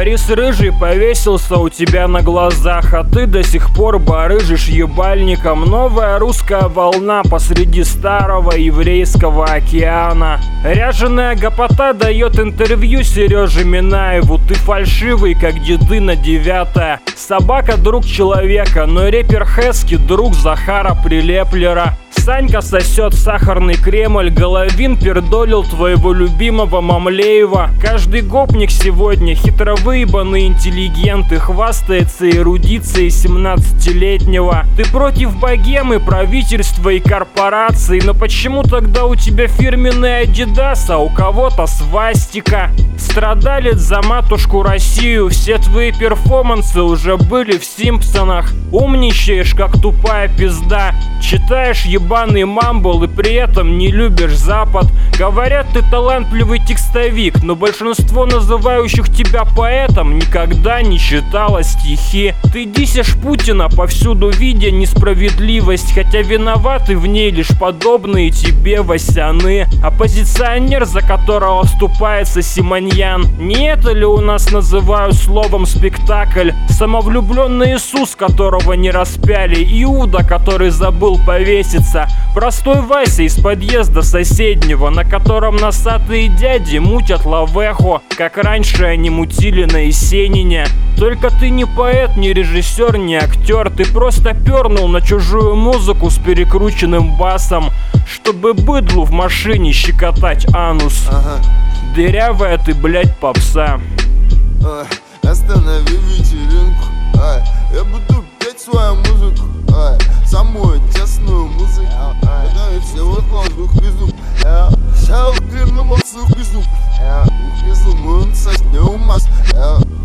Борис Рыжий повесился у тебя на глазах, а ты до сих пор барыжишь ебальником. Новая русская волна посреди старого еврейского океана. Ряженая гопота дает интервью Сереже Минаеву. Ты фальшивый, как деды на 9-е. Собака друг человека, но рэпер Хэски друг Захара Прилеплера. Санька сосет сахарный Кремль, Головин пердолил твоего любимого Мамлеева. Каждый гопник сегодня хитро выебанный интеллигент и хвастается эрудицией 17-летнего. Ты против богемы, правительства и корпораций, но почему тогда у тебя фирменный Адидас, а у кого-то свастика? Страдалец за матушку Россию, все твои перформансы уже были в Симпсонах. Умничаешь, как тупая пизда, читаешь ебаный мамбл и при этом не любишь Запад. Говорят, ты талантливый текстовик, но большинство называющих тебя поэтом никогда не читало стихи. Ты дисишь Путина, повсюду видя несправедливость, хотя виноваты в ней лишь подобные тебе Васяны. Оппозиционер, за которого вступается Симоньян. Не это ли у нас называют словом спектакль? Самовлюбленный Иисус, которого не распяли, Иуда, который забыл повеситься, простой Вася из подъезда соседнего, на котором носатые дяди мутят лавеху, как раньше они мутили на Есенине. Только ты не поэт, не режиссер, не актер, ты просто пернул на чужую музыку с перекрученным басом, чтобы быдлу в машине щекотать анус. Дырявая ты, блядь, попса. Останови вечеринку, я буду петь свою музыку, самую тесную музыку. Когда я все выкладываю хизу, я гляну в сук хизу, хизу мун со снюмас.